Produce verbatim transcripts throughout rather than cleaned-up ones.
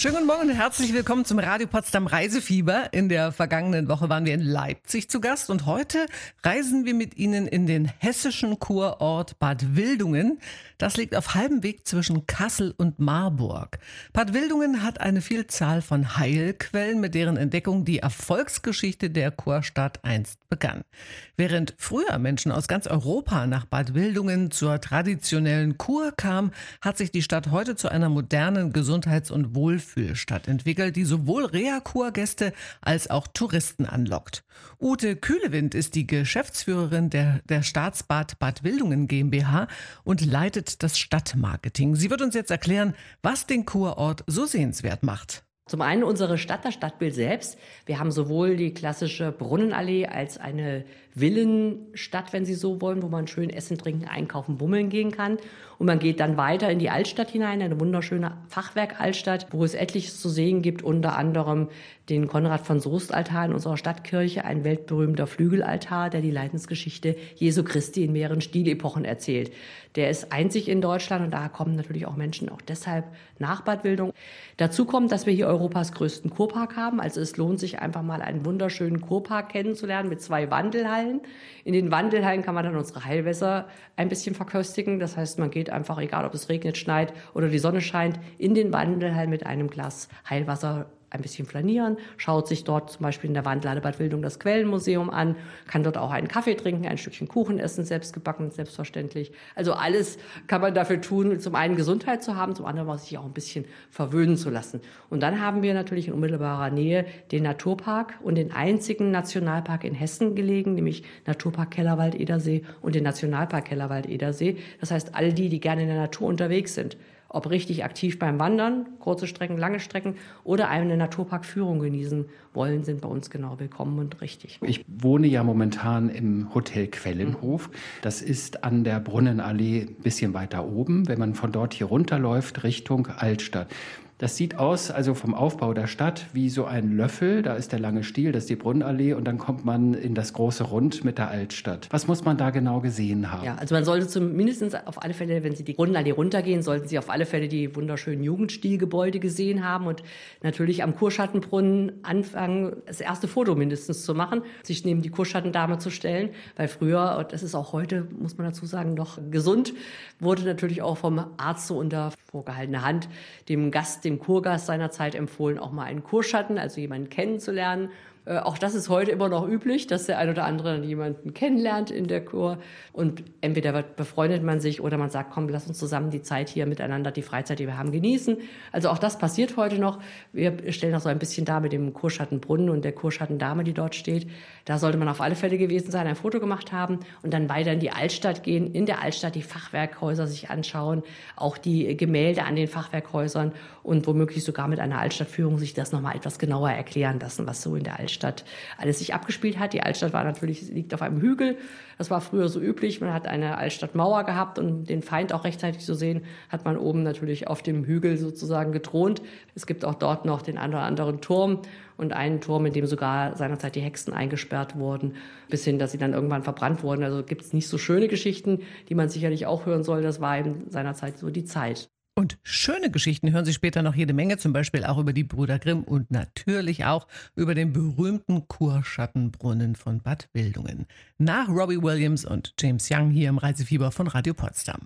Schönen guten Morgen und herzlich willkommen zum Radio Potsdam Reisefieber. In der vergangenen Woche waren wir in Leipzig zu Gast und heute reisen wir mit Ihnen in den hessischen Kurort Bad Wildungen. Das liegt auf halbem Weg zwischen Kassel und Marburg. Bad Wildungen hat eine Vielzahl von Heilquellen, mit deren Entdeckung die Erfolgsgeschichte der Kurstadt einst begann. Während früher Menschen aus ganz Europa nach Bad Wildungen zur traditionellen Kur kamen, hat sich die Stadt heute zu einer modernen Gesundheits- und Wohlfühlstadt entwickelt, die sowohl Reha-Kurgäste als auch Touristen anlockt. Ute Kühlewind ist die Geschäftsführerin der, der Staatsbad Bad Wildungen GmbH und leitet das Stadtmarketing. Sie wird uns jetzt erklären, was den Kurort so sehenswert macht. Zum einen unsere Stadt, das Stadtbild selbst. Wir haben sowohl die klassische Brunnenallee als eine Villenstadt, wenn Sie so wollen, wo man schön essen, trinken, einkaufen, bummeln gehen kann. Und man geht dann weiter in die Altstadt hinein, eine wunderschöne Fachwerk-Altstadt, wo es etliches zu sehen gibt, unter anderem den Konrad von Soest-Altar in unserer Stadtkirche, ein weltberühmter Flügelaltar, der die Leidensgeschichte Jesu Christi in mehreren Stilepochen erzählt. Der ist einzig in Deutschland und da kommen natürlich auch Menschen auch deshalb nach Bad Wildungen. Dazu kommt, dass wir hier Europas größten Kurpark haben. Also es lohnt sich einfach mal einen wunderschönen Kurpark kennenzulernen mit zwei Wandelhallen. In den Wandelhallen kann man dann unsere Heilwässer ein bisschen verköstigen. Das heißt, man geht einfach, egal ob es regnet, schneit oder die Sonne scheint, in den Wandelhallen mit einem Glas Heilwasser ein bisschen flanieren, schaut sich dort zum Beispiel in der Wandelhalle Bad Wildungen das Quellenmuseum an, kann dort auch einen Kaffee trinken, ein Stückchen Kuchen essen, selbstgebacken, selbstverständlich. Also alles kann man dafür tun, zum einen Gesundheit zu haben, zum anderen sich auch ein bisschen verwöhnen zu lassen. Und dann haben wir natürlich in unmittelbarer Nähe den Naturpark und den einzigen Nationalpark in Hessen gelegen, nämlich Naturpark Kellerwald-Edersee und den Nationalpark Kellerwald-Edersee. Das heißt, all die, die gerne in der Natur unterwegs sind, ob richtig aktiv beim Wandern, kurze Strecken, lange Strecken oder eine Naturparkführung genießen wollen, sind bei uns genau willkommen und richtig. Ich wohne ja momentan im Hotel Quellenhof. Das ist an der Brunnenallee ein bisschen weiter oben, wenn man von dort hier runterläuft Richtung Altstadt. Das sieht aus, also vom Aufbau der Stadt, wie so ein Löffel. Da ist der lange Stiel, das ist die Brunnenallee und dann kommt man in das große Rund mit der Altstadt. Was muss man da genau gesehen haben? Ja, also man sollte zumindest auf alle Fälle, wenn Sie die Brunnenallee runtergehen, sollten Sie auf alle Fälle die wunderschönen Jugendstilgebäude gesehen haben und natürlich am Kurschattenbrunnen anfangen, das erste Foto mindestens zu machen, sich neben die Kurschattendame zu stellen, weil früher, und das ist auch heute, muss man dazu sagen, noch gesund, wurde natürlich auch vom Arzt so unter vorgehaltener Hand dem Gast, dem Kurgast seinerzeit empfohlen, auch mal einen Kurschatten, also jemanden kennenzulernen. Äh, auch das ist heute immer noch üblich, dass der ein oder andere jemanden kennenlernt in der Kur. Und entweder befreundet man sich oder man sagt, komm, lass uns zusammen die Zeit hier miteinander, die Freizeit, die wir haben, genießen. Also auch das passiert heute noch. Wir stellen das so ein bisschen dar mit dem Kurschattenbrunnen und der Kurschattendame, die dort steht. Da sollte man auf alle Fälle gewesen sein, ein Foto gemacht haben und dann weiter in die Altstadt gehen, in der Altstadt die Fachwerkhäuser sich anschauen, auch die Gemälde an den Fachwerkhäusern und womöglich sogar mit einer Altstadtführung sich das nochmal etwas genauer erklären lassen, was so in der Altstadt alles sich abgespielt hat. Die Altstadt war natürlich, liegt auf einem Hügel. Das war früher so üblich. Man hat eine Altstadtmauer gehabt und um den Feind auch rechtzeitig zu sehen, hat man oben natürlich auf dem Hügel sozusagen gethront. Es gibt auch dort noch den einen oder anderen Turm und einen Turm, in dem sogar seinerzeit die Hexen eingesperrt wurden, bis hin, dass sie dann irgendwann verbrannt wurden. Also gibt es nicht so schöne Geschichten, die man sicherlich auch hören soll. Das war eben seinerzeit so die Zeit. Und schöne Geschichten hören Sie später noch jede Menge, zum Beispiel auch über die Brüder Grimm und natürlich auch über den berühmten Kurschattenbrunnen von Bad Wildungen. Nach Robbie Williams und James Young hier im Reisefieber von Radio Potsdam.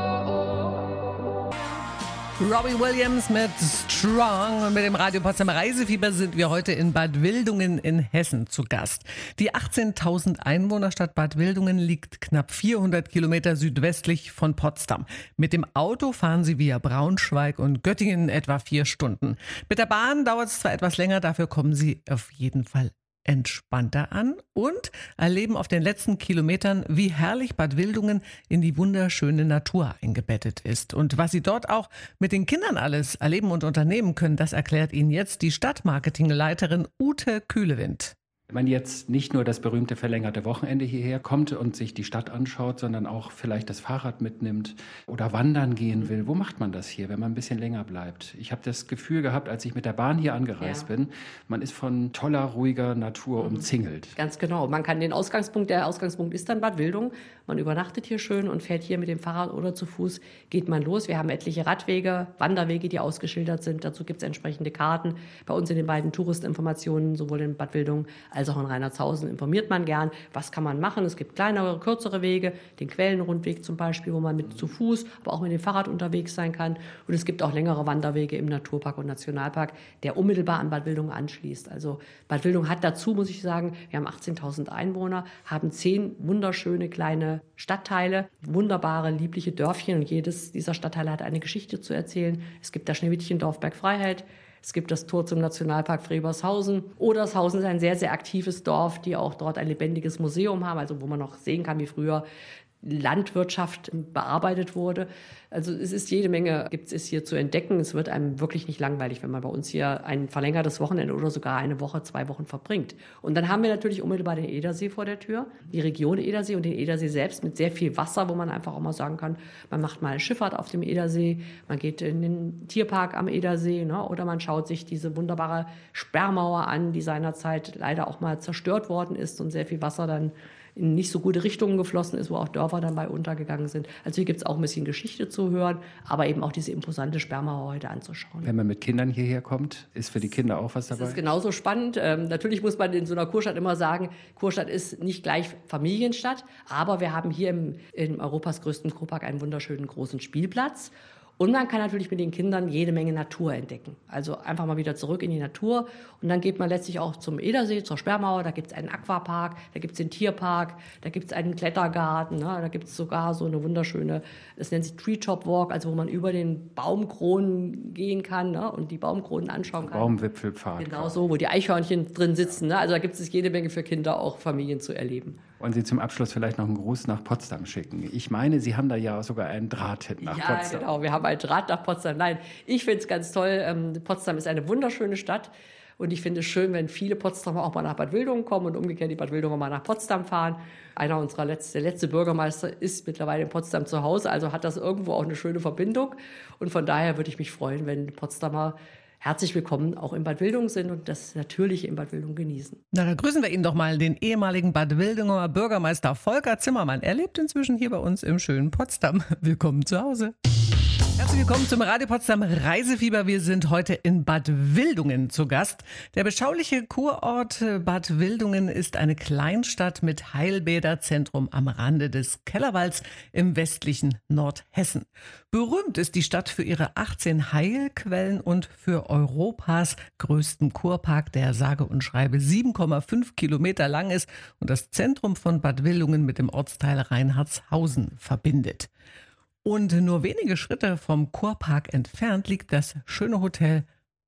Robbie Williams mit Strong und mit dem Radio Potsdam Reisefieber sind wir heute in Bad Wildungen in Hessen zu Gast. Die achtzehntausend Einwohnerstadt Bad Wildungen liegt knapp vierhundert Kilometer südwestlich von Potsdam. Mit dem Auto fahren Sie via Braunschweig und Göttingen etwa vier Stunden. Mit der Bahn dauert es zwar etwas länger, dafür kommen Sie auf jeden Fall entspannter an und erleben auf den letzten Kilometern, wie herrlich Bad Wildungen in die wunderschöne Natur eingebettet ist. Und was Sie dort auch mit den Kindern alles erleben und unternehmen können, das erklärt Ihnen jetzt die Stadtmarketingleiterin Ute Kühlewind. Wenn man jetzt nicht nur das berühmte verlängerte Wochenende hierher kommt und sich die Stadt anschaut, sondern auch vielleicht das Fahrrad mitnimmt oder wandern gehen will, wo macht man das hier, wenn man ein bisschen länger bleibt? Ich habe das Gefühl gehabt, als ich mit der Bahn hier angereist ja. bin, man ist von toller, ruhiger Natur mhm. umzingelt. Ganz genau. Man kann den Ausgangspunkt, der Ausgangspunkt ist dann Bad Wildungen. Man übernachtet hier schön und fährt hier mit dem Fahrrad oder zu Fuß, geht man los. Wir haben etliche Radwege, Wanderwege, die ausgeschildert sind. Dazu gibt es entsprechende Karten. Bei uns in den beiden Touristeninformationen, sowohl in Bad Wildungen als auch in Reinhardshausen, informiert man gern, was kann man machen. Es gibt kleinere, kürzere Wege, den Quellenrundweg zum Beispiel, wo man mit zu Fuß, aber auch mit dem Fahrrad unterwegs sein kann. Und es gibt auch längere Wanderwege im Naturpark und Nationalpark, der unmittelbar an Bad Wildungen anschließt. Also Bad Wildungen hat dazu, muss ich sagen, wir haben achtzehntausend Einwohner, haben zehn wunderschöne kleine Stadtteile, wunderbare, liebliche Dörfchen und jedes dieser Stadtteile hat eine Geschichte zu erzählen. Es gibt das Schneewittchendorf Bergfreiheit, es gibt das Tor zum Nationalpark Frebershausen. Odershausen ist ein sehr, sehr aktives Dorf, die auch dort ein lebendiges Museum haben, also wo man noch sehen kann, wie früher Landwirtschaft bearbeitet wurde. Also es ist jede Menge, gibt es hier zu entdecken. Es wird einem wirklich nicht langweilig, wenn man bei uns hier ein verlängertes Wochenende oder sogar eine Woche, zwei Wochen verbringt. Und dann haben wir natürlich unmittelbar den Edersee vor der Tür, die Region Edersee und den Edersee selbst mit sehr viel Wasser, wo man einfach auch mal sagen kann, man macht mal Schifffahrt auf dem Edersee, man geht in den Tierpark am Edersee, ne, oder man schaut sich diese wunderbare Sperrmauer an, die seinerzeit leider auch mal zerstört worden ist und sehr viel Wasser dann in nicht so gute Richtungen geflossen ist, wo auch Dörfer dann bei untergegangen sind. Also hier gibt es auch ein bisschen Geschichte zu hören, aber eben auch diese imposante Sperrmauer heute anzuschauen. Wenn man mit Kindern hierher kommt, ist für die Kinder auch was dabei? Das ist genauso spannend. Ähm, natürlich muss man in so einer Kurstadt immer sagen, Kurstadt ist nicht gleich Familienstadt, aber wir haben hier im, in Europas größten Kurpark einen wunderschönen großen Spielplatz. Und man kann natürlich mit den Kindern jede Menge Natur entdecken. Also einfach mal wieder zurück in die Natur. Und dann geht man letztlich auch zum Edersee, zur Sperrmauer. Da gibt es einen Aquapark, da gibt es den Tierpark, da gibt es einen Klettergarten. Ne? Da gibt es sogar so eine wunderschöne, das nennt sich Treetop Walk, also wo man über den Baumkronen gehen kann, ne? Und die Baumkronen anschauen kann. Baumwipfelpfad. Genau so, wo die Eichhörnchen drin sitzen. Ne? Also da gibt es jede Menge für Kinder, auch Familien zu erleben. Wollen Sie zum Abschluss vielleicht noch einen Gruß nach Potsdam schicken? Ich meine, Sie haben da ja sogar einen Draht hin nach ja, Potsdam. Ja, genau, wir haben einen Draht nach Potsdam. Nein, ich finde es ganz toll. Ähm, Potsdam ist eine wunderschöne Stadt. Und ich finde es schön, wenn viele Potsdamer auch mal nach Bad Wildungen kommen und umgekehrt die Bad Wildunger mal nach Potsdam fahren. Einer unserer letzten, der letzte Bürgermeister ist mittlerweile in Potsdam zu Hause, also hat das irgendwo auch eine schöne Verbindung. Und von daher würde ich mich freuen, wenn Potsdamer herzlich willkommen auch in Bad Wildungen sind und das Natürliche in Bad Wildungen genießen. Na, dann grüßen wir ihn doch mal, den ehemaligen Bad Wildunger Bürgermeister Volker Zimmermann. Er lebt inzwischen hier bei uns im schönen Potsdam. Willkommen zu Hause. Herzlich willkommen zum Radio Potsdam Reisefieber. Wir sind heute in Bad Wildungen zu Gast. Der beschauliche Kurort Bad Wildungen ist eine Kleinstadt mit Heilbäderzentrum am Rande des Kellerwalds im westlichen Nordhessen. Berühmt ist die Stadt für ihre achtzehn Heilquellen und für Europas größten Kurpark, der sage und schreibe sieben Komma fünf Kilometer lang ist und das Zentrum von Bad Wildungen mit dem Ortsteil Reinhardshausen verbindet. Und nur wenige Schritte vom Kurpark entfernt liegt das schöne Hotel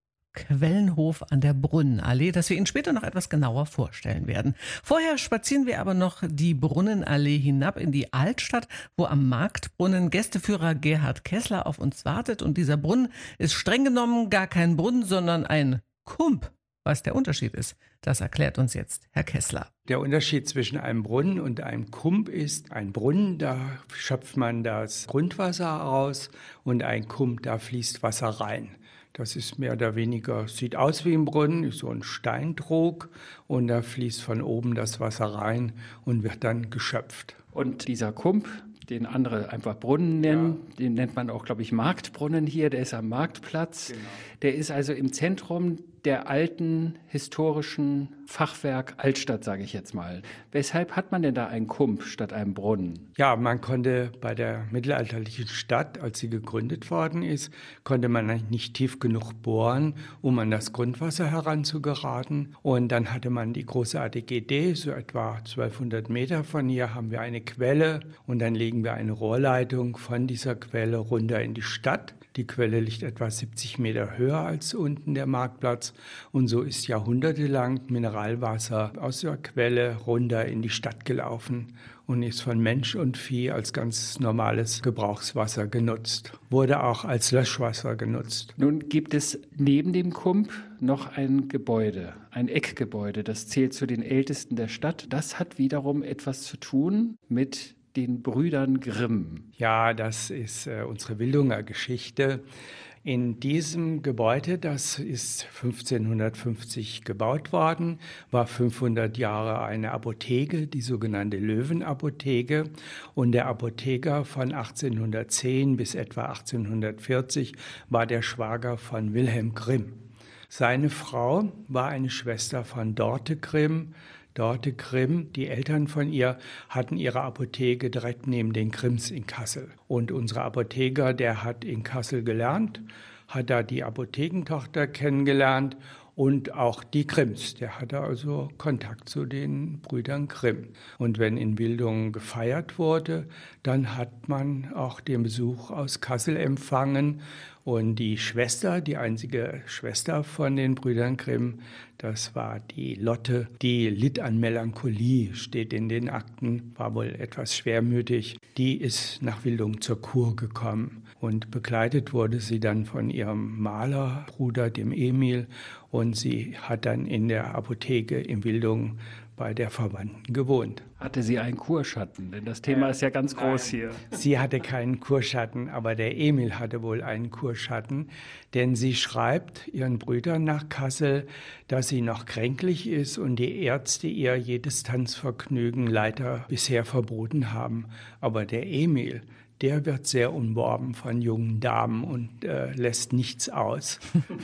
Quellenhof an der Brunnenallee, das wir Ihnen später noch etwas genauer vorstellen werden. Vorher spazieren wir aber noch die Brunnenallee hinab in die Altstadt, wo am Marktbrunnen Gästeführer Gerhard Kessler auf uns wartet. Und dieser Brunnen ist streng genommen gar kein Brunnen, sondern ein Kump. Was der Unterschied ist, das erklärt uns jetzt Herr Kessler. Der Unterschied zwischen einem Brunnen und einem Kump ist, ein Brunnen, da schöpft man das Grundwasser aus und ein Kump, da fließt Wasser rein. Das ist mehr oder weniger, sieht aus wie ein Brunnen, ist so ein Steintrog und da fließt von oben das Wasser rein und wird dann geschöpft. Und dieser Kump, den andere einfach Brunnen nennen, ja. Den nennt man auch, glaube ich, Marktbrunnen hier, der ist am Marktplatz. Genau. Der ist also im Zentrum der alten historischen Fachwerk Altstadt, sage ich jetzt mal. Weshalb hat man denn da einen Kump statt einem Brunnen? Ja, man konnte bei der mittelalterlichen Stadt, als sie gegründet worden ist, konnte man nicht tief genug bohren, um an das Grundwasser heranzugeraten. Und dann hatte man die großartige Idee, so etwa zwölfhundert Meter von hier haben wir eine Quelle und dann legen wir eine Rohrleitung von dieser Quelle runter in die Stadt. Die Quelle liegt etwa siebzig Meter höher als unten der Marktplatz Glas. Und so ist jahrhundertelang Mineralwasser aus der Quelle runter in die Stadt gelaufen und ist von Mensch und Vieh als ganz normales Gebrauchswasser genutzt. Wurde auch als Löschwasser genutzt. Nun gibt es neben dem Kump noch ein Gebäude, ein Eckgebäude, das zählt zu den ältesten der Stadt. Das hat wiederum etwas zu tun mit den Brüdern Grimm. Ja, das ist äh, unsere Wildunger Geschichte. In diesem Gebäude, das ist fünfzehnhundertfünfzig gebaut worden, war fünfhundert Jahre eine Apotheke, die sogenannte Löwenapotheke. Und der Apotheker von achtzehnhundertzehn bis etwa achtzehnhundertvierzig war der Schwager von Wilhelm Grimm. Seine Frau war eine Schwester von Dorte Grimm. Dorte Grimm, die Eltern von ihr, hatten ihre Apotheke direkt neben den Grimms in Kassel. Und unser Apotheker, der hat in Kassel gelernt, hat da die Apothekentochter kennengelernt und auch die Grimms. Der hatte also Kontakt zu den Brüdern Grimm. Und wenn in Wildungen gefeiert wurde, dann hat man auch den Besuch aus Kassel empfangen. Und die Schwester, die einzige Schwester von den Brüdern Grimm, das war die Lotte, die litt an Melancholie, steht in den Akten, war wohl etwas schwermütig. Die ist nach Wildungen zur Kur gekommen und begleitet wurde sie dann von ihrem Malerbruder, dem Emil. Und sie hat dann in der Apotheke in Wildungen bei der Verwandten gewohnt. Hatte sie einen Kurschatten? Denn das Thema äh, ist ja ganz groß nein, hier. Sie hatte keinen Kurschatten, aber der Emil hatte wohl einen Kurschatten. Denn sie schreibt ihren Brüdern nach Kassel, dass sie noch kränklich ist und die Ärzte ihr jedes Tanzvergnügen leider bisher verboten haben. Aber der Emil, der wird sehr umworben von jungen Damen und äh, lässt nichts aus.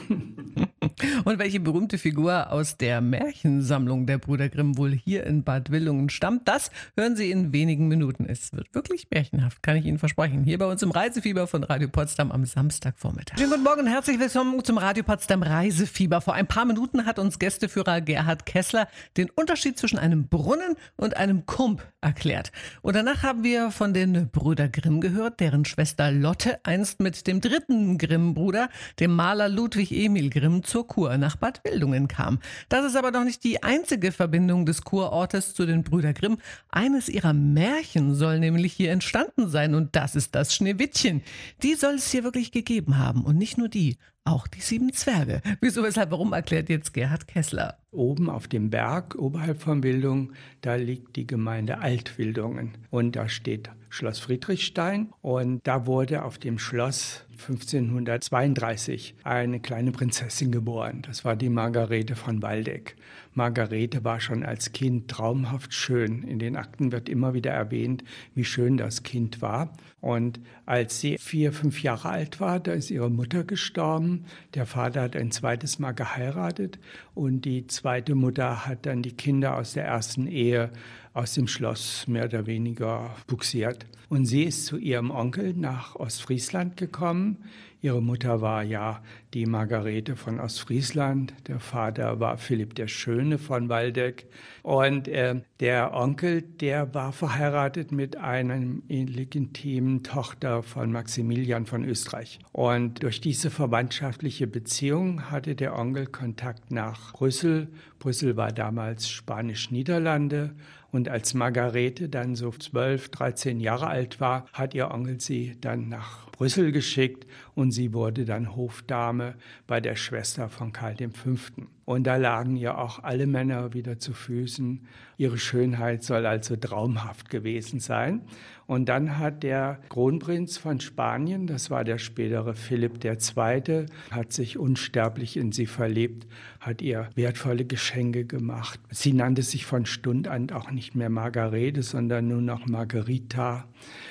Und welche berühmte Figur aus der Märchensammlung der Brüder Grimm wohl hier in Bad Wildungen stammt, das hören Sie in wenigen Minuten. Es wird wirklich märchenhaft, kann ich Ihnen versprechen. Hier bei uns im Reisefieber von Radio Potsdam am Samstagvormittag. Schönen guten Morgen und herzlich willkommen zum Radio Potsdam Reisefieber. Vor ein paar Minuten hat uns Gästeführer Gerhard Kessler den Unterschied zwischen einem Brunnen und einem Kump erklärt. Und danach haben wir von den Brüder Grimm gehört, deren Schwester Lotte einst mit dem dritten Grimm-Bruder, dem Maler Ludwig Emil Grimm, zur Kur nach Bad Wildungen kam. Das ist aber noch nicht die einzige Verbindung des Kurortes zu den Brüder Grimm. Eines ihrer Märchen soll nämlich hier entstanden sein und das ist das Schneewittchen. Die soll es hier wirklich gegeben haben und nicht nur die, auch die sieben Zwerge. Wieso, weshalb, warum, erklärt jetzt Gerhard Kessler. Oben auf dem Berg, oberhalb von Wildungen, da liegt die Gemeinde Alt-Wildungen. Und da steht Schloss Friedrichstein. Und da wurde auf dem Schloss fünfzehnhundertzweiunddreißig eine kleine Prinzessin geboren. Das war die Margarete von Waldeck. Margarete war schon als Kind traumhaft schön. In den Akten wird immer wieder erwähnt, wie schön das Kind war. Und als sie vier, fünf Jahre alt war, da ist ihre Mutter gestorben. Der Vater hat ein zweites Mal geheiratet und die zweite Mutter hat dann die Kinder aus der ersten Ehe aus dem Schloss mehr oder weniger bugsiert. Und sie ist zu ihrem Onkel nach Ostfriesland gekommen. Ihre Mutter war ja die Margarete von Ostfriesland. Der Vater war Philipp der Schöne von Waldeck. Und äh, der Onkel, der war verheiratet mit einem legitimen Tochter von Maximilian von Österreich. Und durch diese verwandtschaftliche Beziehung hatte der Onkel Kontakt nach Brüssel. Brüssel war damals Spanisch-Niederlande. Und als Margarete dann so zwölf, dreizehn Jahre alt war, hat ihr Onkel sie dann nach Brüssel geschickt und sie wurde dann Hofdame bei der Schwester von Karl der Fünfte. Und da lagen ihr auch alle Männer wieder zu Füßen. Ihre Schönheit soll also traumhaft gewesen sein. Und dann hat der Kronprinz von Spanien, das war der spätere Philipp der Zweite, hat sich unsterblich in sie verliebt, hat ihr wertvolle Geschenke gemacht. Sie nannte sich von Stund an auch nicht mehr Margarete, sondern nur noch Margarita.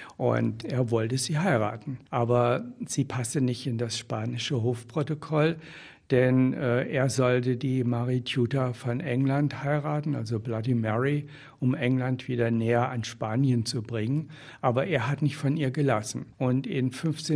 Und er wollte sie heiraten. Aber sie passte nicht in das spanische Hofprotokoll, denn äh, er sollte die Mary Tudor von England heiraten, also Bloody Mary, um England wieder näher an Spanien zu bringen. Aber er hat nicht von ihr gelassen. Und in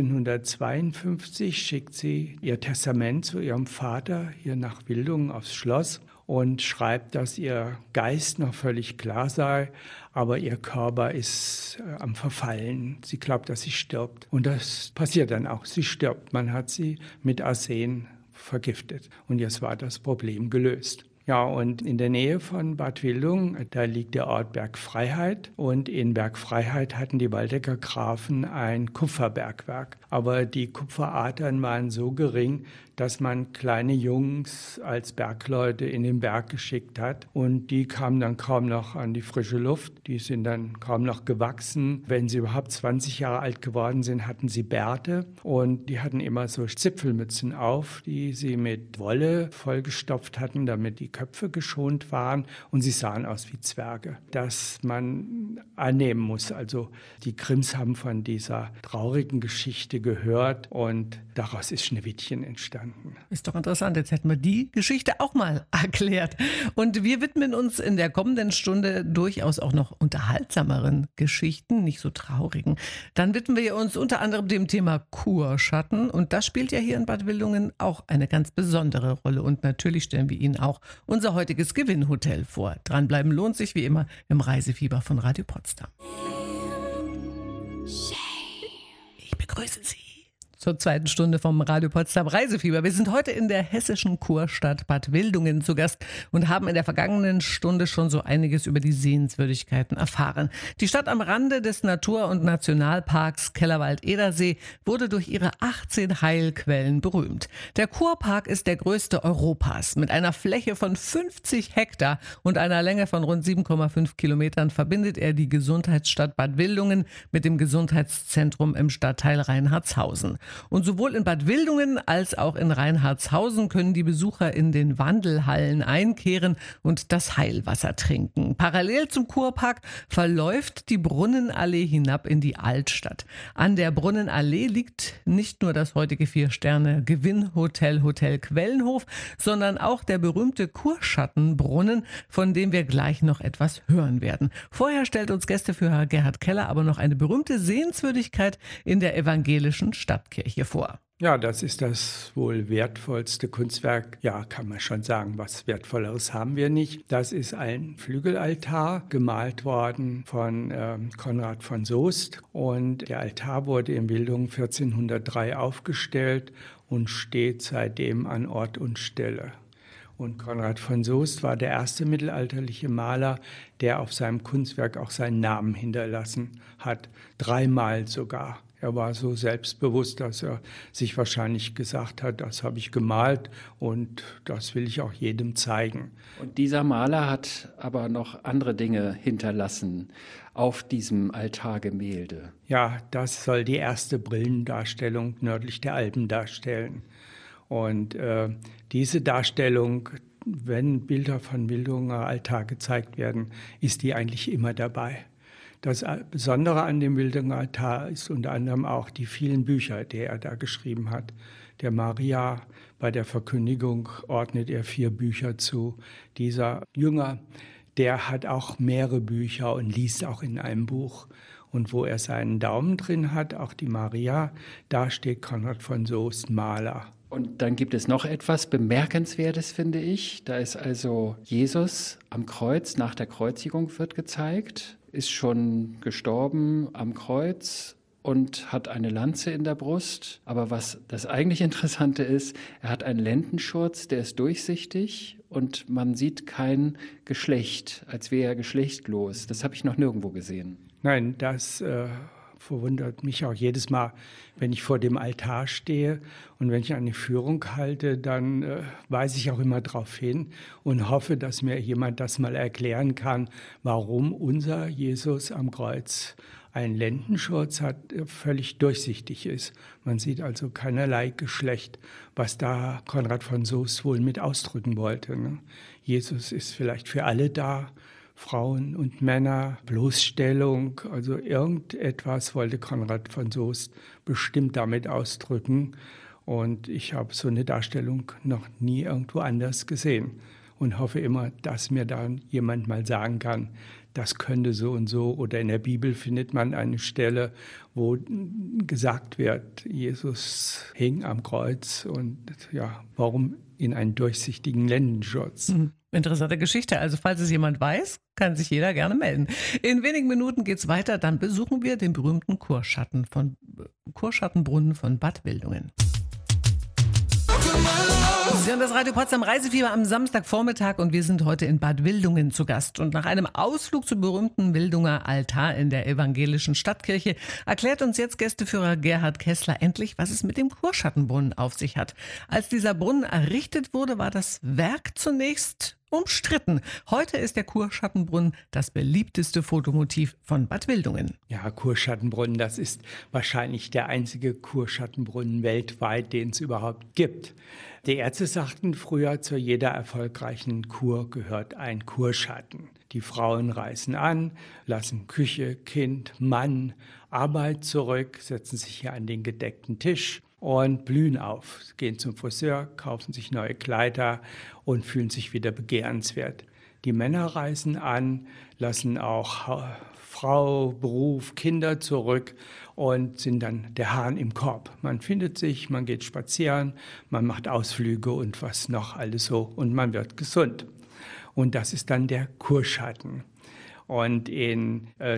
fünfzehnhundertzweiundfünfzig schickt sie ihr Testament zu ihrem Vater hier nach Wildungen aufs Schloss und schreibt, dass ihr Geist noch völlig klar sei, aber ihr Körper ist äh, am Verfallen. Sie glaubt, dass sie stirbt. Und das passiert dann auch. Sie stirbt. Man hat sie mit Arsen vergiftet. Und jetzt war das Problem gelöst. Ja, und in der Nähe von Bad Wildungen, da liegt der Ort Bergfreiheit. Und in Bergfreiheit hatten die Waldecker Grafen ein Kupferbergwerk. Aber die Kupferadern waren so gering, dass man kleine Jungs als Bergleute in den Berg geschickt hat. Und die kamen dann kaum noch an die frische Luft. Die sind dann kaum noch gewachsen. Wenn sie überhaupt zwanzig Jahre alt geworden sind, hatten sie Bärte. Und die hatten immer so Zipfelmützen auf, die sie mit Wolle vollgestopft hatten, damit die Köpfe geschont waren. Und sie sahen aus wie Zwerge. Das man annehmen muss. Also die Grimms haben von dieser traurigen Geschichte gehört und daraus ist Schneewittchen entstanden. Ist doch interessant, jetzt hätten wir die Geschichte auch mal erklärt. Und wir widmen uns in der kommenden Stunde durchaus auch noch unterhaltsameren Geschichten, nicht so traurigen. Dann widmen wir uns unter anderem dem Thema Kurschatten und das spielt ja hier in Bad Wildungen auch eine ganz besondere Rolle. Und natürlich stellen wir Ihnen auch unser heutiges Gewinnhotel vor. Dranbleiben lohnt sich wie immer im Reisefieber von Radio Potsdam. Ich begrüße Sie zur zweiten Stunde vom Radio Potsdam Reisefieber. Wir sind heute in der hessischen Kurstadt Bad Wildungen zu Gast und haben in der vergangenen Stunde schon so einiges über die Sehenswürdigkeiten erfahren. Die Stadt am Rande des Natur- und Nationalparks Kellerwald-Edersee wurde durch ihre achtzehn Heilquellen berühmt. Der Kurpark ist der größte Europas. Mit einer Fläche von fünfzig Hektar und einer Länge von rund sieben Komma fünf Kilometern verbindet er die Gesundheitsstadt Bad Wildungen mit dem Gesundheitszentrum im Stadtteil Reinhardshausen. Und sowohl in Bad Wildungen als auch in Reinhardshausen können die Besucher in den Wandelhallen einkehren und das Heilwasser trinken. Parallel zum Kurpark verläuft die Brunnenallee hinab in die Altstadt. An der Brunnenallee liegt nicht nur das heutige Vier-Sterne-Gewinnhotel Hotel Quellenhof, sondern auch der berühmte Kurschattenbrunnen, von dem wir gleich noch etwas hören werden. Vorher stellt uns Gästeführer Gerhard Keller aber noch eine berühmte Sehenswürdigkeit in der evangelischen Stadtkirche hier vor. Ja, das ist das wohl wertvollste Kunstwerk. Ja, kann man schon sagen, was Wertvolleres haben wir nicht. Das ist ein Flügelaltar, gemalt worden von äh, Konrad von Soest. Und der Altar wurde in Wildungen vierzehnhundertdrei aufgestellt und steht seitdem an Ort und Stelle. Und Konrad von Soest war der erste mittelalterliche Maler, der auf seinem Kunstwerk auch seinen Namen hinterlassen hat. Dreimal sogar. Er war so selbstbewusst, dass er sich wahrscheinlich gesagt hat, das habe ich gemalt und das will ich auch jedem zeigen. Und dieser Maler hat aber noch andere Dinge hinterlassen auf diesem Altargemälde. Ja, das soll die erste Brillendarstellung nördlich der Alpen darstellen. Und äh, diese Darstellung, wenn Bilder von Wildunger Altar gezeigt werden, ist die eigentlich immer dabei. Das Besondere an dem Wildunger Altar ist unter anderem auch die vielen Bücher, die er da geschrieben hat. Der Maria, bei der Verkündigung ordnet er vier Bücher zu. Dieser Jünger, der hat auch mehrere Bücher und liest auch in einem Buch. Und wo er seinen Daumen drin hat, auch die Maria, da steht Konrad von Soest Maler. Und dann gibt es noch etwas Bemerkenswertes, finde ich. Da ist also Jesus am Kreuz, nach der Kreuzigung wird gezeigt, ist schon gestorben am Kreuz und hat eine Lanze in der Brust. Aber was das eigentlich Interessante ist, er hat einen Lendenschurz, der ist durchsichtig und man sieht kein Geschlecht, als wäre er geschlechtlos. Das habe ich noch nirgendwo gesehen. Nein, das äh, verwundert mich auch jedes Mal, wenn ich vor dem Altar stehe und wenn ich eine Führung halte, dann äh, weise ich auch immer darauf hin und hoffe, dass mir jemand das mal erklären kann, warum unser Jesus am Kreuz einen Lendenschurz hat, der völlig durchsichtig ist. Man sieht also keinerlei Geschlecht, was da Konrad von Soest wohl mit ausdrücken wollte. Ne? Jesus ist vielleicht für alle da, Frauen und Männer, Bloßstellung, also irgendetwas wollte Konrad von Soest bestimmt damit ausdrücken. Und ich habe so eine Darstellung noch nie irgendwo anders gesehen und hoffe immer, dass mir dann jemand mal sagen kann, das könnte so und so. Oder in der Bibel findet man eine Stelle, wo gesagt wird, Jesus hing am Kreuz und ja, warum in einen durchsichtigen Lendenschurz? Mhm. Interessante Geschichte. Also falls es jemand weiß, kann sich jeder gerne melden. In wenigen Minuten geht's weiter. Dann besuchen wir den berühmten Kurschatten von, Kurschattenbrunnen von Bad Wildungen. das Radio Potsdam Reisefieber am Samstagvormittag und wir sind heute in Bad Wildungen zu Gast. Und nach einem Ausflug zum berühmten Wildunger Altar in der evangelischen Stadtkirche erklärt uns jetzt Gästeführer Gerhard Kessler endlich, was es mit dem Kurschattenbrunnen auf sich hat. Als dieser Brunnen errichtet wurde, war das Werk zunächst umstritten. Heute ist der Kurschattenbrunnen das beliebteste Fotomotiv von Bad Wildungen. Ja, Kurschattenbrunnen, das ist wahrscheinlich der einzige Kurschattenbrunnen weltweit, den es überhaupt gibt. Die Ärzte sagten früher, zu jeder erfolgreichen Kur gehört ein Kurschatten. Die Frauen reisen an, lassen Küche, Kind, Mann, Arbeit zurück, setzen sich hier an den gedeckten Tisch und blühen auf, gehen zum Friseur, kaufen sich neue Kleider und fühlen sich wieder begehrenswert. Die Männer reisen an, lassen auch Frau, Beruf, Kinder zurück und sind dann der Hahn im Korb. Man findet sich, man geht spazieren, man macht Ausflüge und was noch alles so und man wird gesund. Und das ist dann der Kurschatten. Und in äh,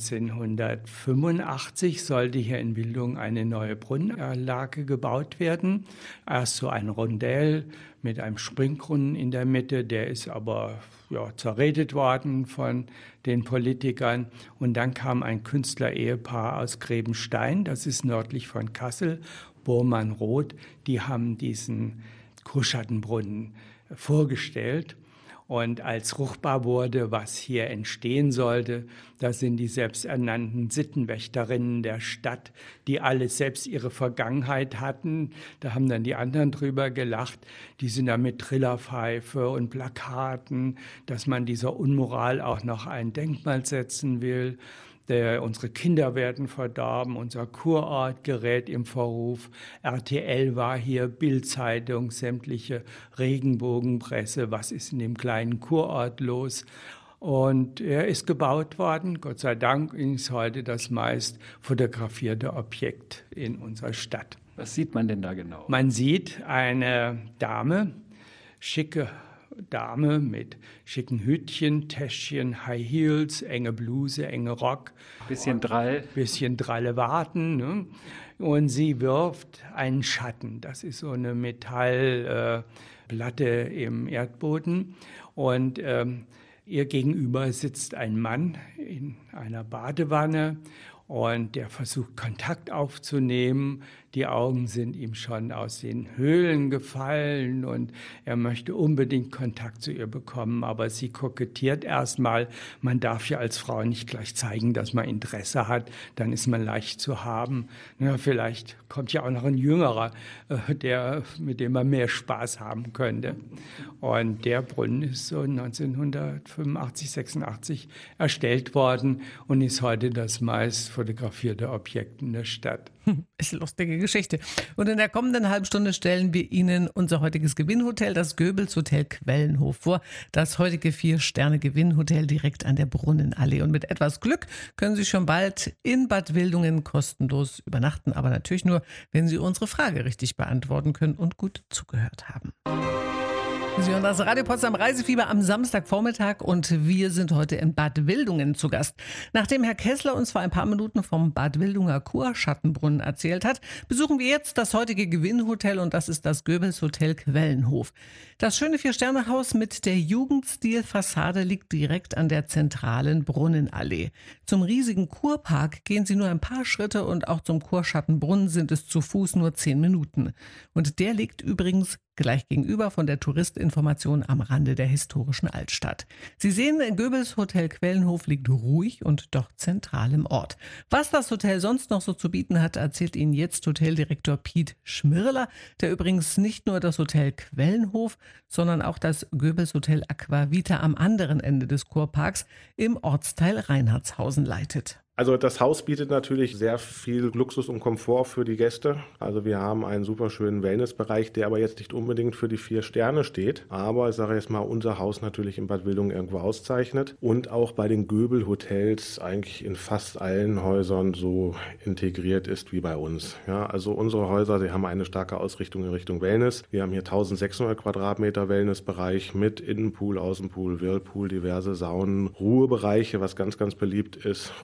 neunzehnhundertfünfundachtzig sollte hier in Wildungen eine neue Brunnenanlage gebaut werden. Erst so ein Rondell mit einem Springbrunnen in der Mitte, der ist aber ja, zerredet worden von den Politikern. Und dann kam ein Künstlerehepaar aus Grebenstein, das ist nördlich von Kassel, Bormann-Roth, die haben diesen Kurschattenbrunnen vorgestellt. Und als fruchtbar wurde, was hier entstehen sollte, da sind die selbsternannten Sittenwächterinnen der Stadt, die alle selbst ihre Vergangenheit hatten. Da haben dann die anderen drüber gelacht. Die sind da mit Trillerpfeife und Plakaten, dass man dieser Unmoral auch noch ein Denkmal setzen will. Der, unsere Kinder werden verdorben, unser Kurort gerät im Verruf. R T L war hier, Bild-Zeitung, sämtliche Regenbogenpresse. Was ist in dem kleinen Kurort los? Und er ist gebaut worden. Gott sei Dank ist heute das meist fotografierte Objekt in unserer Stadt. Was sieht man denn da genau? Man sieht eine Dame, schicke Dame mit schicken Hütchen, Täschchen, High Heels, enge Bluse, enge Rock. Bisschen Drall. Bisschen dralle Warten. Ne? Und sie wirft einen Schatten. Das ist so eine Metallplatte äh, im Erdboden. Und ähm, ihr gegenüber sitzt ein Mann in einer Badewanne. Und der versucht, Kontakt aufzunehmen. Die Augen sind ihm schon aus den Höhlen gefallen und er möchte unbedingt Kontakt zu ihr bekommen. Aber sie kokettiert erstmal. Man darf ja als Frau nicht gleich zeigen, dass man Interesse hat. Dann ist man leicht zu haben. Ja, vielleicht kommt ja auch noch ein Jüngerer, der, mit dem man mehr Spaß haben könnte. Und der Brunnen ist so neunzehnhundertfünfundachtzig, sechsundachtzig erstellt worden und ist heute das meist fotografierte Objekt in der Stadt. Ist eine lustige Geschichte. Und in der kommenden halben Stunde stellen wir Ihnen unser heutiges Gewinnhotel, das Goebbels Hotel Quellenhof, vor. Das heutige Vier-Sterne-Gewinnhotel direkt an der Brunnenallee. Und mit etwas Glück können Sie schon bald in Bad Wildungen kostenlos übernachten. Aber natürlich nur, wenn Sie unsere Frage richtig beantworten können und gut zugehört haben. Sie hören das Radio Potsdam Reisefieber am Samstagvormittag und wir sind heute in Bad Wildungen zu Gast. Nachdem Herr Kessler uns vor ein paar Minuten vom Bad Wildunger Kurschattenbrunnen erzählt hat, besuchen wir jetzt das heutige Gewinnhotel und das ist das Goebbels Hotel Quellenhof. Das schöne Vier-Sterne-Haus mit der Jugendstil-Fassade liegt direkt an der zentralen Brunnenallee. Zum riesigen Kurpark gehen Sie nur ein paar Schritte und auch zum Kurschattenbrunnen sind es zu Fuß nur zehn Minuten. Und der liegt übrigens gleich gegenüber von der Touristinformation am Rande der historischen Altstadt. Sie sehen, Goebbels Hotel Quellenhof liegt ruhig und doch zentral im Ort. Was das Hotel sonst noch so zu bieten hat, erzählt Ihnen jetzt Hoteldirektor Piet Schmirler, der übrigens nicht nur das Hotel Quellenhof, sondern auch das Goebbels Hotel Aquavita am anderen Ende des Kurparks im Ortsteil Reinhardshausen leitet. Also das Haus bietet natürlich sehr viel Luxus und Komfort für die Gäste. Also wir haben einen super schönen Wellnessbereich, der aber jetzt nicht unbedingt für die vier Sterne steht. Aber ich sage jetzt mal, unser Haus natürlich in Bad Wildungen irgendwo auszeichnet. Und auch bei den Goebel-Hotels eigentlich in fast allen Häusern so integriert ist wie bei uns. Ja, also unsere Häuser, die haben eine starke Ausrichtung in Richtung Wellness. Wir haben hier eintausendsechshundert Quadratmeter Wellnessbereich mit Innenpool, Außenpool, Whirlpool, diverse Saunen, Ruhebereiche, was ganz, ganz beliebt ist. Ähm, ein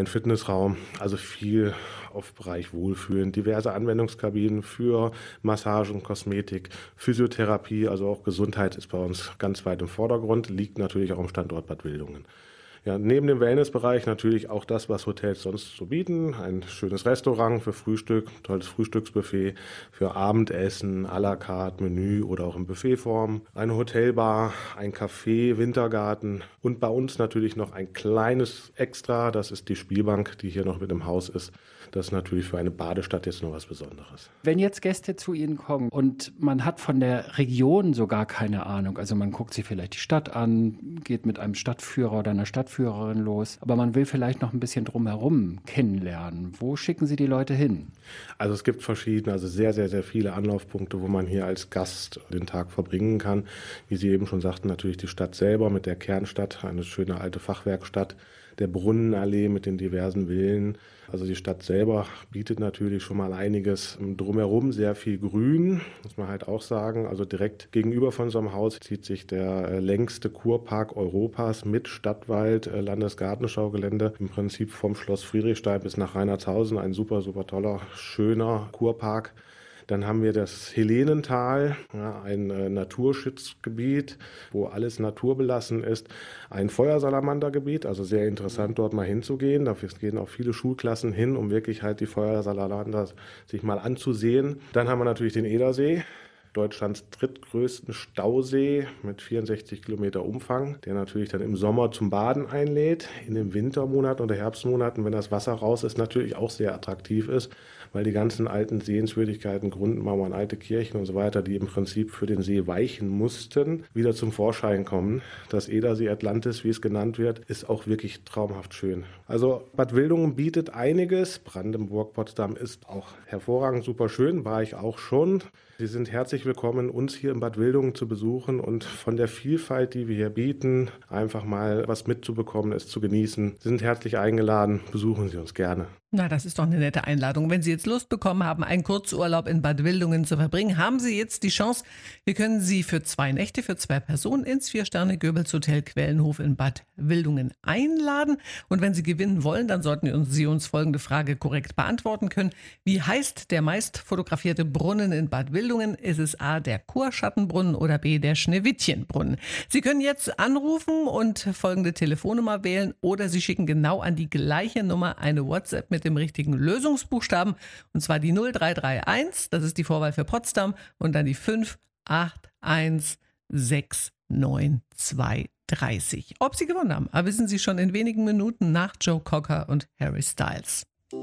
ein Fitnessraum, also viel auf Bereich Wohlfühlen, diverse Anwendungskabinen für Massagen, Kosmetik, Physiotherapie, also auch Gesundheit ist bei uns ganz weit im Vordergrund, liegt natürlich auch am Standort Bad Wildungen. Ja, neben dem Wellnessbereich natürlich auch das, was Hotels sonst so bieten. Ein schönes Restaurant für Frühstück, tolles Frühstücksbuffet, für Abendessen, à la carte, Menü oder auch in Buffetform. Eine Hotelbar, ein Café, Wintergarten und bei uns natürlich noch ein kleines Extra, das ist die Spielbank, die hier noch mit im Haus ist. Das ist natürlich für eine Badestadt jetzt noch was Besonderes. Wenn jetzt Gäste zu Ihnen kommen und man hat von der Region so gar keine Ahnung, also man guckt sich vielleicht die Stadt an, geht mit einem Stadtführer oder einer Stadtführerin los, aber man will vielleicht noch ein bisschen drumherum kennenlernen. Wo schicken Sie die Leute hin? Also es gibt verschiedene, also sehr, sehr, sehr viele Anlaufpunkte, wo man hier als Gast den Tag verbringen kann. Wie Sie eben schon sagten, natürlich die Stadt selber mit der Kernstadt, eine schöne alte Fachwerkstatt, der Brunnenallee mit den diversen Villen. Also die Stadt selber bietet natürlich schon mal einiges drumherum, sehr viel Grün, muss man halt auch sagen. Also direkt gegenüber von so einem Haus zieht sich der längste Kurpark Europas mit Stadtwald, Landesgartenschaugelände, im Prinzip vom Schloss Friedrichstein bis nach Reinhardshausen, ein super, super toller, schöner Kurpark. Dann haben wir das Helenental, ja, ein äh, Naturschutzgebiet, wo alles naturbelassen ist. Ein Feuersalamandergebiet, also sehr interessant, dort mal hinzugehen. Dafür gehen auch viele Schulklassen hin, um wirklich halt die Feuersalamander sich mal anzusehen. Dann haben wir natürlich den Edersee. Deutschlands drittgrößten Stausee mit vierundsechzig Kilometer Umfang, der natürlich dann im Sommer zum Baden einlädt, in den Wintermonaten oder Herbstmonaten, wenn das Wasser raus ist, natürlich auch sehr attraktiv ist, weil die ganzen alten Sehenswürdigkeiten, Grundmauern, alte Kirchen und so weiter, die im Prinzip für den See weichen mussten, wieder zum Vorschein kommen. Das Edersee Atlantis, wie es genannt wird, ist auch wirklich traumhaft schön. Also Bad Wildungen bietet einiges. Brandenburg, Potsdam ist auch hervorragend, super schön, war ich auch schon. Sie sind herzlich willkommen, uns hier in Bad Wildungen zu besuchen und von der Vielfalt, die wir hier bieten, einfach mal was mitzubekommen, es zu genießen. Sie sind herzlich eingeladen, besuchen Sie uns gerne. Na, das ist doch eine nette Einladung. Wenn Sie jetzt Lust bekommen haben, einen Kurzurlaub in Bad Wildungen zu verbringen, haben Sie jetzt die Chance. Wir können Sie für zwei Nächte, für zwei Personen ins Vier-Sterne-Goebbels-Hotel Quellenhof in Bad Wildungen einladen. Und wenn Sie gewinnen wollen, dann sollten Sie uns folgende Frage korrekt beantworten können. Wie heißt der meist fotografierte Brunnen in Bad Wildungen? Ist es A, der Kurschattenbrunnen oder B, der Schneewittchenbrunnen? Sie können jetzt anrufen und folgende Telefonnummer wählen oder Sie schicken genau an die gleiche Nummer eine WhatsApp mit dem richtigen Lösungsbuchstaben, und zwar die null drei drei eins, das ist die Vorwahl für Potsdam, und dann die fünf acht eins sechs neun zwei drei null. Ob Sie gewonnen haben, erwissen Sie schon in wenigen Minuten nach Joe Cocker und Harry Styles.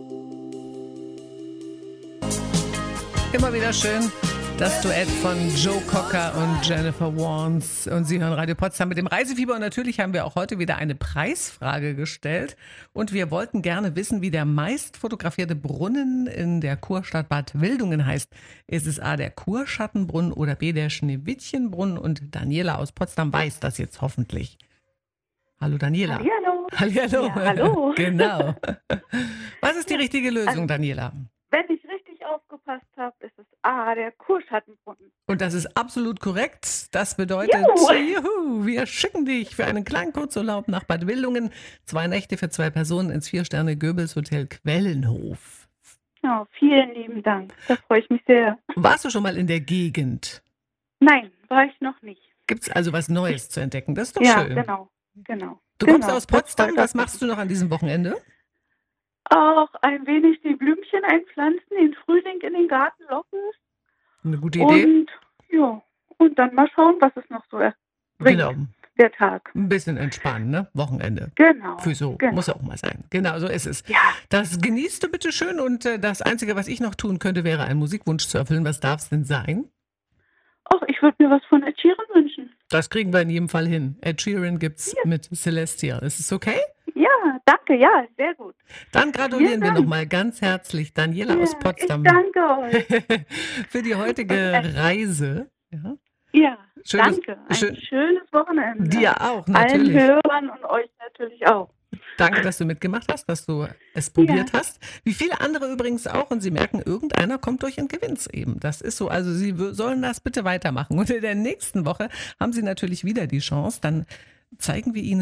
Immer wieder schön, das Duett von Joe Cocker und Jennifer Warnes. Und Sie hören Radio Potsdam mit dem Reisefieber. Und natürlich haben wir auch heute wieder eine Preisfrage gestellt. Und wir wollten gerne wissen, wie der meist fotografierte Brunnen in der Kurstadt Bad Wildungen heißt. Ist es A, der Kurschattenbrunnen oder B, der Schneewittchenbrunnen? Und Daniela aus Potsdam weiß das jetzt hoffentlich. Hallo Daniela. Hallihallo. Hallihallo. Ja, hallo. Genau. Was ist die richtige Lösung, Daniela? Wenn ich richtig aufgepasst habe, ist es A, der Kurschattenbrunnen. Und das ist absolut korrekt. Das bedeutet, Juhu. juhu, wir schicken dich für einen kleinen Kurzurlaub nach Bad Wildungen. Zwei Nächte für zwei Personen ins Vier-Sterne-Goebbels-Hotel Quellenhof. Ja, vielen lieben Dank. Da freue ich mich sehr. Warst du schon mal in der Gegend? Nein, war ich noch nicht. Gibt es also was Neues zu entdecken? Das ist doch Ja, schön. genau, genau. Du genau. kommst aus Das Potsdam. freut Was mich. machst du noch an diesem Wochenende? Auch ein wenig die Blümchen einpflanzen, den Frühling in den Garten locken. Eine gute Idee. Und ja, und dann mal schauen, was es noch so bringt, Genau. der Tag. Ein bisschen entspannen, ne? Wochenende. Genau. Für so, genau. muss auch mal sein. Genau, so ist es. Ja, Das genießt du bitte schön und äh, das Einzige, was ich noch tun könnte, wäre einen Musikwunsch zu erfüllen. Was darf es denn sein? ach, ich würde mir was von Ed Sheeran wünschen. Das kriegen wir in jedem Fall hin. Ed Sheeran gibt's Ja. mit Celestial. Ist es okay? Ja, danke, ja, sehr gut. Dann gratulieren Vielen wir Dank. nochmal ganz herzlich Daniela Ja, aus Potsdam ich danke euch. für die heutige Reise. Ja. Ja, Schönes- danke. Ein schön- schönes Wochenende. Dir auch, Allen natürlich. Hörern und euch natürlich auch. Danke, dass du mitgemacht hast, dass du es probiert hast. Wie viele andere übrigens auch. Und Sie merken, irgendeiner kommt durch und gewinnt eben. Das ist so. Also Sie w- sollen das bitte weitermachen. Und in der nächsten Woche haben Sie natürlich wieder die Chance. Dann zeigen wir Ihnen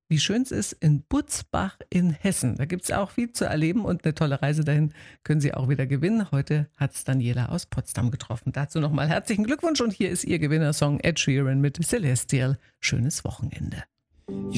wie schön es ist in Butzbach in Hessen. Da gibt es auch viel zu erleben und eine tolle Reise dahin können Sie auch wieder gewinnen. Heute hat es Daniela aus Potsdam getroffen. Dazu nochmal herzlichen Glückwunsch und hier ist Ihr Gewinnersong Ed Sheeran mit Celestial. Schönes Wochenende.